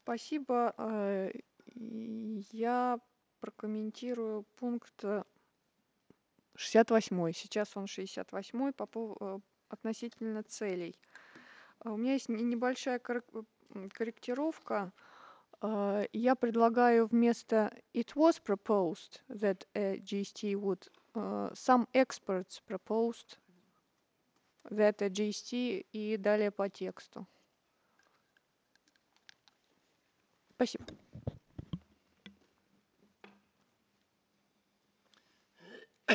Спасибо. Я прокомментирую пункт 68. Сейчас он 68 относительно целей. У меня есть небольшая корректировка. Я предлагаю вместо "it was proposed that a GST would", some experts proposed that a GST и далее по тексту. Спасибо.